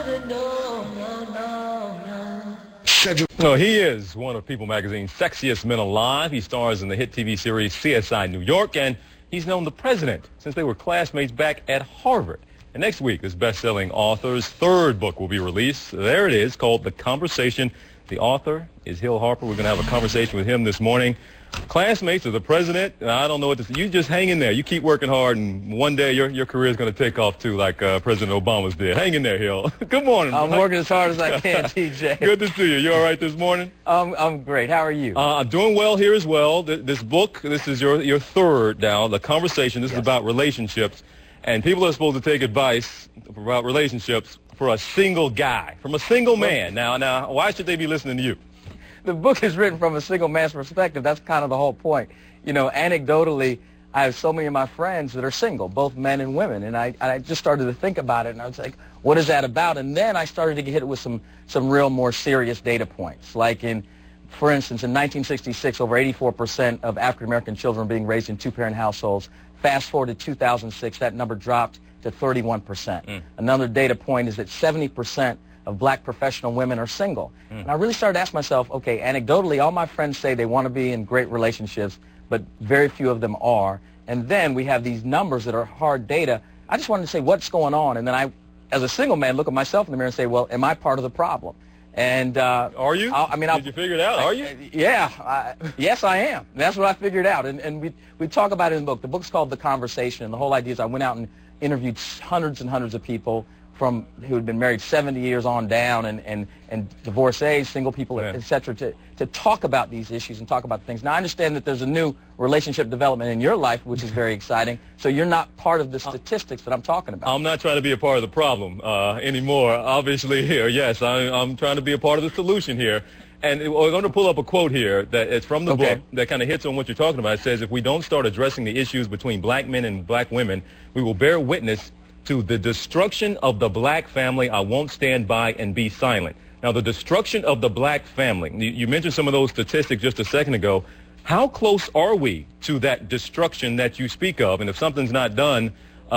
said no, no, no, no. Well, he is one of People Magazine's sexiest men alive. He stars in the hit TV series CSI New York, and he's known the president since they were classmates back at Harvard. And next week, this best-selling author's third book will be released. There it is, called The Conversation. The author is Hill Harper. We're going to have a conversation with him this morning. Classmates of the president, I don't know what to say. You just hang in there. You keep working hard, and one day your career is going to take off, too, like President Obama's did. Hang in there, Hill. Good morning. I'm working as hard as I can, TJ. Good to see you. You all right this morning? I'm great. How are you? I'm doing well here as well. This book, this is your third now, The Conversation. This is about relationships. And people are supposed to take advice about relationships for a single guy, from a single man. Now, why should they be listening to you? The book is written from a single man's perspective. That's kind of the whole point. You know, anecdotally, I have so many of my friends that are single, both men and women, and I just started to think about it, and I was like, what is that about? And then I started to get hit with some real more serious data points. Like for instance, in 1966, over 84% of African-American children were being raised in two-parent households. Fast forward to 2006, that number dropped to 31%. Another data point is that 70% of black professional women are single. And I really started to ask myself, okay, anecdotally, all my friends say they want to be in great relationships, but very few of them are. And then we have these numbers that are hard data. I just wanted to say, what's going on? And then I, as a single man, look at myself in the mirror and say, well, am I part of the problem? And are you? Did you figure it out? Are you? Yeah. Yes, I am. That's what I figured out. And we talk about it in the book. The book's called The Conversation. And the whole idea is I went out and interviewed hundreds and hundreds of people from who had been married 70 years on down, and divorcees, single people, et cetera, to talk about these issues and talk about things. Now, I understand that there's a new relationship development in your life, which is very exciting, so you're not part of the statistics that I'm talking about. I'm not trying to be a part of the problem anymore, obviously, here. Yes, I'm trying to be a part of the solution here. And we're going to pull up a quote here that it's from the book that kind of hits on what you're talking about. It says, if we don't start addressing the issues between black men and black women, we will bear witness to the destruction of the black family. I won't stand by and be silent. Now, the destruction of the black family, you mentioned some of those statistics just a second ago. How close are we to that destruction that you speak of? And if something's not done,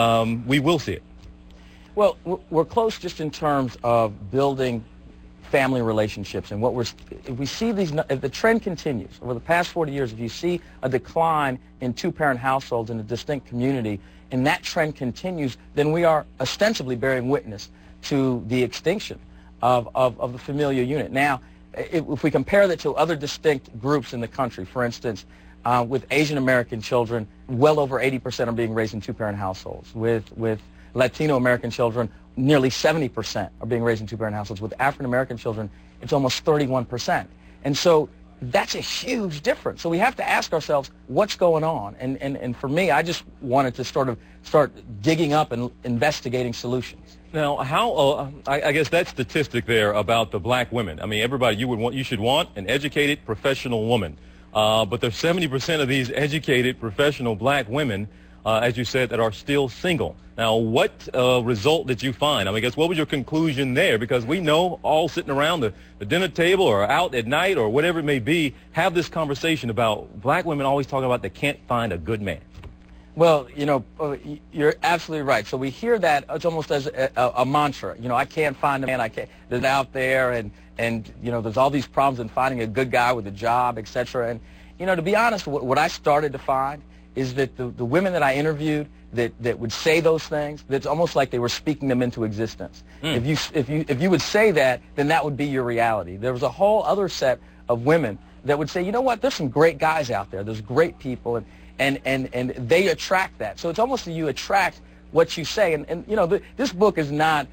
we will see it. Well, we're close just in terms of building family relationships. And if we see if the trend continues over the past 40 years, if you see a decline in two-parent households in a distinct community, and that trend continues, then we are ostensibly bearing witness to the extinction of the familial unit. Now, if we compare that to other distinct groups in the country, for instance, with Asian American children, well over 80% are being raised in two-parent households. With Latino American children, nearly 70% are being raised in two-parent households. With African American children, it's almost 31%. And so that's a huge difference. So we have to ask ourselves, what's going on? And for me, I just wanted to sort of start digging up and investigating solutions. Now, I guess that statistic there about the black women. I mean, everybody, you should want an educated professional woman. But there's 70% of these educated professional black women, as you said, that are still single. Now, what result did you find? I guess what was your conclusion there? Because we know all sitting around the dinner table or out at night or whatever it may be, have this conversation about black women always talking about they can't find a good man. Well, you know, you're absolutely right. So we hear that it's almost as a mantra. You know, I can't find a man. They're out there, and you know, there's all these problems in finding a good guy with a job, etc. And you know, to be honest, what I started to find is that the women that I interviewed that would say those things, that's almost like they were speaking them into existence. If you would say that, then that would be your reality. There was a whole other set of women that would say, you know what, there's some great guys out there. There's great people, and they attract that. So it's almost that you attract what you say. And you know, this book is not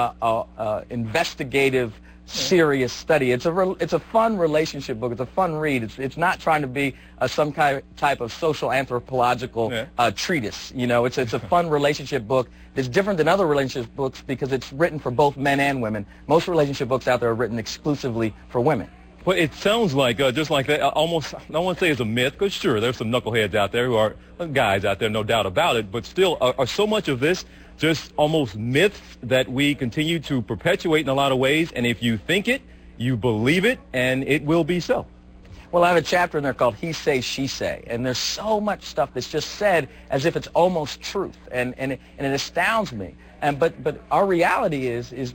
investigative, serious study. It's a fun relationship book. It's a fun read. It's not trying to be some type of social anthropological treatise. You know, it's a fun relationship book that's different than other relationship books because it's written for both men and women. Most relationship books out there are written exclusively for women. Well, it sounds like, just like that, almost, I don't want to say it's a myth, because sure, there's some knuckleheads out there who are guys out there, no doubt about it, but still, are so much of this just almost myths that we continue to perpetuate in a lot of ways, and if you think it, you believe it, and it will be so. Well, I have a chapter in there called He Say, She Say, and there's so much stuff that's just said as if it's almost truth, and it astounds me. But our reality is that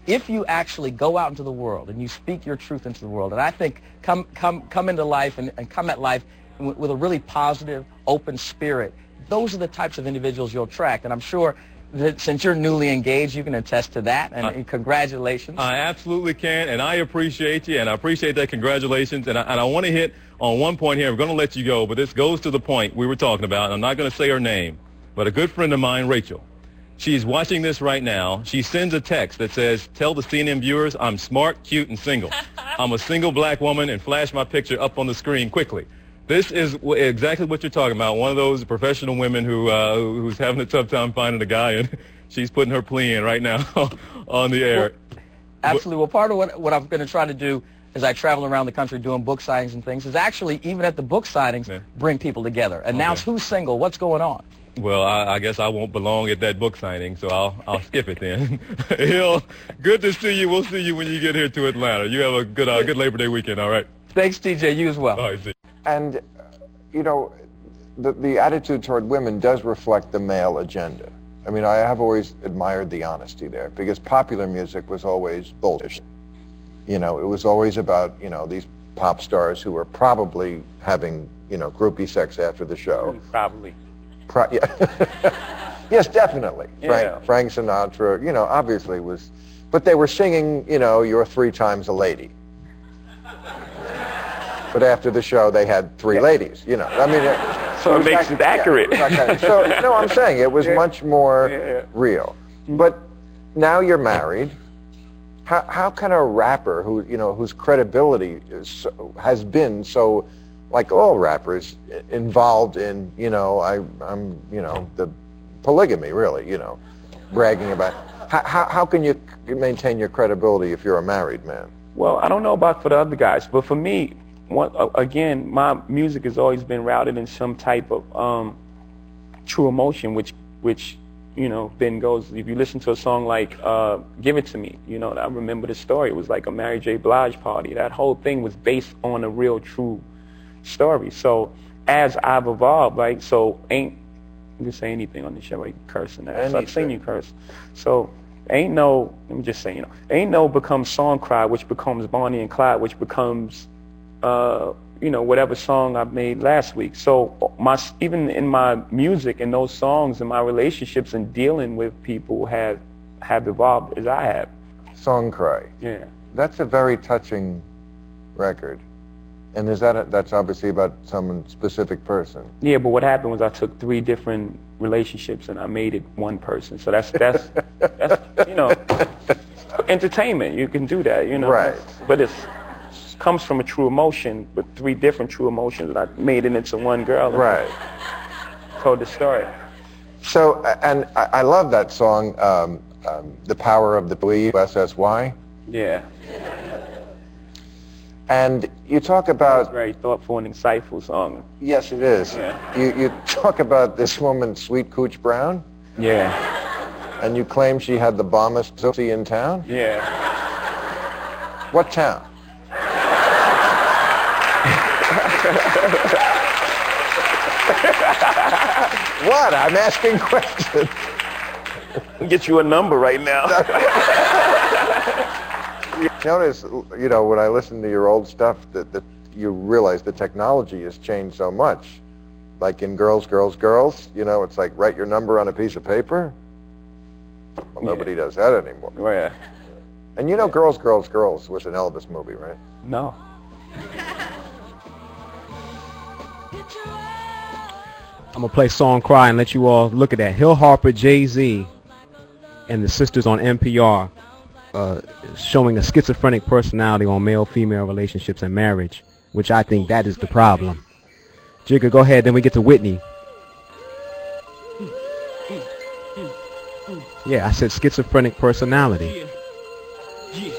if you actually go out into the world and you speak your truth into the world, and I think come into life and come at life with a really positive, open spirit, those are the types of individuals you'll attract. And I'm sure that since you're newly engaged, you can attest to that, and congratulations. I absolutely can, and I appreciate you, and I appreciate that congratulations. And I want to hit on one point here. I'm going to let you go, but this goes to the point we were talking about, and I'm not going to say her name, but a good friend of mine, Rachel. She's watching this right now. She sends a text that says, tell the CNN viewers I'm smart, cute, and single. I'm a single black woman, and flash my picture up on the screen quickly. This is exactly what you're talking about. One of those professional women who's having a tough time finding a guy, and she's putting her plea in right now on the air. Well, absolutely. Well, part of what I'm going to try to do as I travel around the country doing book signings and things is actually, even at the book signings, bring people together. Announce who's single, what's going on. Well, I guess I won't belong at that book signing, so I'll skip it then. Hill, good to see you. We'll see you when you get here to Atlanta. You have a good Labor Day weekend, all right? Thanks, TJ. You as well. All right, see you. And, you know, the attitude toward women does reflect the male agenda. I mean, I have always admired the honesty there, because popular music was always bullshit. You know, it was always about, you know, these pop stars who were probably having, you know, groupie sex after the show. Probably. Yes, definitely. Yeah. Frank Sinatra, you know, obviously was, but they were singing, you know, You're 3 Times a Lady. But after the show, they had 3 ladies, you know. I mean, so it makes it accurate. Yeah, so, no, I'm saying it was much more real. But now you're married. How can a rapper who, you know, whose credibility has been so, like all rappers, involved in, you know, I'm, you know, the polygamy, really, you know, bragging about, how can you maintain your credibility if you're a married man? Well, I don't know about for the other guys, but for me, again, my music has always been routed in some type of true emotion, which you know, then goes, if you listen to a song like Give It To Me, you know, I remember the story. It was like a Mary J. Blige party. That whole thing was based on a real, true story. So as I've evolved, right, so you can say anything on the show, like cursing that. So I've seen you curse. So ain't no, let me just say, you know, ain't no becomes Song Cry, which becomes Bonnie and Clyde, which becomes you know, whatever song I made last week. So even in my music and those songs and my relationships and dealing with people have evolved as I have. Song Cry. Yeah. That's a very touching record. And that's obviously about some specific person. Yeah, but what happened was I took 3 different relationships and I made it one person. So that's you know, entertainment. You can do that, you know. Right. But it comes from a true emotion, with 3 different true emotions, and I made it into one girl. Right. Told the story. So, and I love that song, The Power of the Believe, SSY. Yeah. And you talk about... It's a very thoughtful and insightful song. Yes, it is. Yeah. You talk about this woman, Sweet Cooch Brown. Yeah. And you claim she had the bombest pussy in town? Yeah. What town? What? I'm asking questions. I'll get you a number right now. Notice, you know, when I listen to your old stuff, that you realize the technology has changed so much. Like in Girls, Girls, Girls, you know, it's like write your number on a piece of paper. Well, nobody does that anymore. Oh, yeah. And you know Girls, Girls, Girls was an Elvis movie, right? No. I'm going to play Song Cry and let you all look at that. Hill Harper, Jay-Z, and the sisters on NPR showing a schizophrenic personality on male-female relationships and marriage, which I think that is the problem. Jigga, go ahead, then we get to Whitney. Yeah, I said schizophrenic personality. Yeah.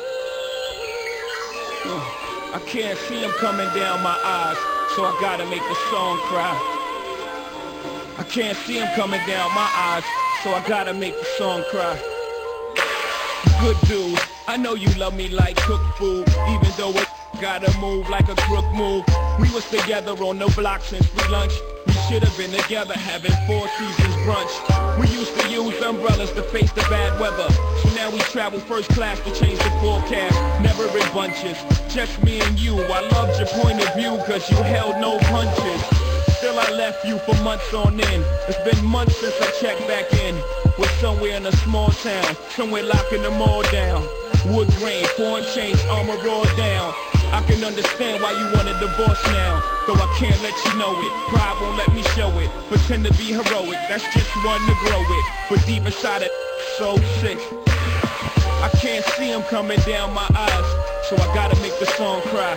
I can't see him coming down my eyes, so I gotta make the song cry. I can't see him coming down my eyes, so I gotta make the song cry. Good dude, I know you love me like cooked food, even though it gotta move like a crook move. We was together on the block since free lunch. We should have been together having Four Seasons brunch. We used to use umbrellas to face the bad weather. So now we travel first class to change the forecast. Never in bunches, just me and you. I loved your point of view cause you held no punches. Still I left you for months on end. It's been months since I checked back in. We're somewhere in a small town, somewhere locking them all down. Wood grain, foreign change, armor all down. I can understand why you want a divorce now, though I can't let you know it. Pride won't let me show it. Pretend to be heroic, that's just one to grow it. But deep inside it, so sick. I can't see him coming down my eyes, so I gotta make the song cry.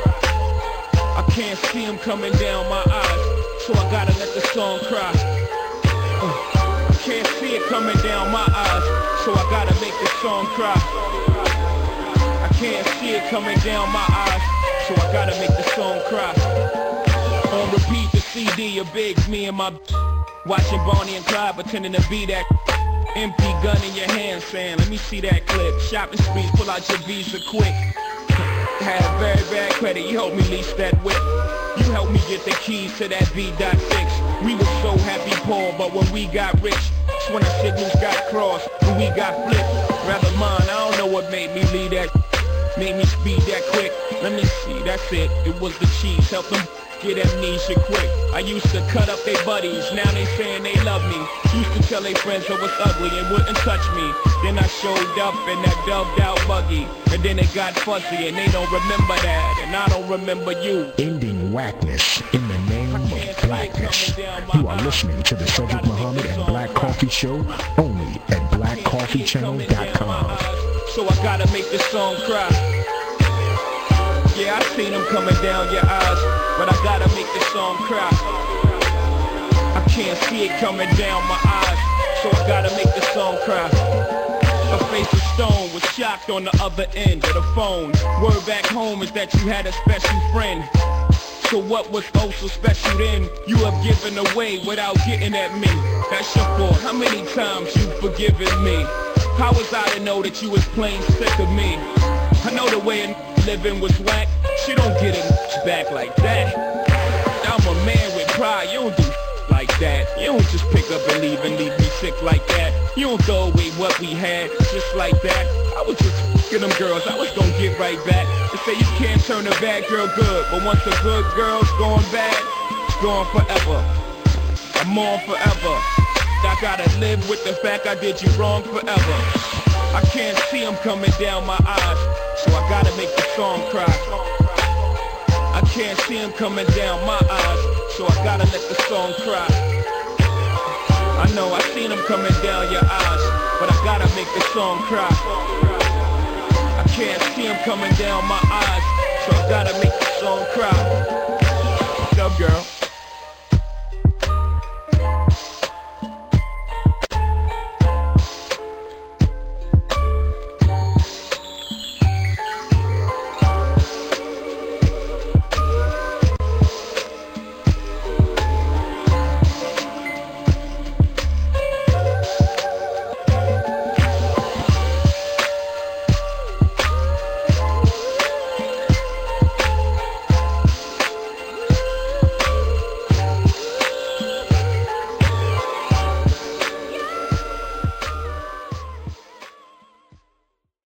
I can't see him coming down my eyes, so I gotta let the song cry. I can't see it coming down my eyes, so I gotta make the song cry. I can't see it coming down my eyes, so I gotta make the song cry. On repeat the CD of Biggs, me and my watching Bonnie and Clyde pretending to be that empty gun in your hand saying, let me see that clip. Shopping sprees, pull out your Visa quick. Had very bad credit, you helped me lease that whip. You helped me get the keys to that V.6. We were so happy poor, but when we got rich, that's when our signals got crossed, when we got flipped. Rather mine, I don't know what made me leave that, made me speed that quick. Let me see, that's it, it was the cheese, help them get amnesia quick. I used to cut up their buddies, now they saying they love me. Used to tell their friends I was ugly and wouldn't touch me. Then I showed up in that dubbed out buggy, and then it got fuzzy and they don't remember that, and I don't remember you. Ending whackness in the name of blackness. You are listening to the Cedric Muhammad and Black Coffee Show, only at blackcoffeechannel.com. So I gotta make this song cry. Yeah, I seen them coming down your eyes, but I gotta make this song cry. I can't see it coming down my eyes, so I gotta make this song cry. Her face of stone was shocked on the other end of the phone. Word back home is that you had a special friend. So what was oh so special then? You have given away without getting at me. That's your fault. How many times you forgiven me? How was I to know that you was plain sick of me? I know the way living was whack. She don't get it back like that. I'm a man with pride. You don't do like that. You don't just pick up and leave me sick like that. You don't throw away what we had just like that. I was just f***ing them girls. I was gonna get right back. They say you can't turn a bad girl good, but once a good girl's gone bad, it's gone forever. I'm on forever. I gotta live with the fact I did you wrong forever. I can't see him coming down my eyes, so I gotta make the song cry. I can't see him coming down my eyes, so I gotta let the song cry. I know I seen him coming down your eyes, but I gotta make the song cry. I can't see him coming down my eyes, so I gotta make the song cry.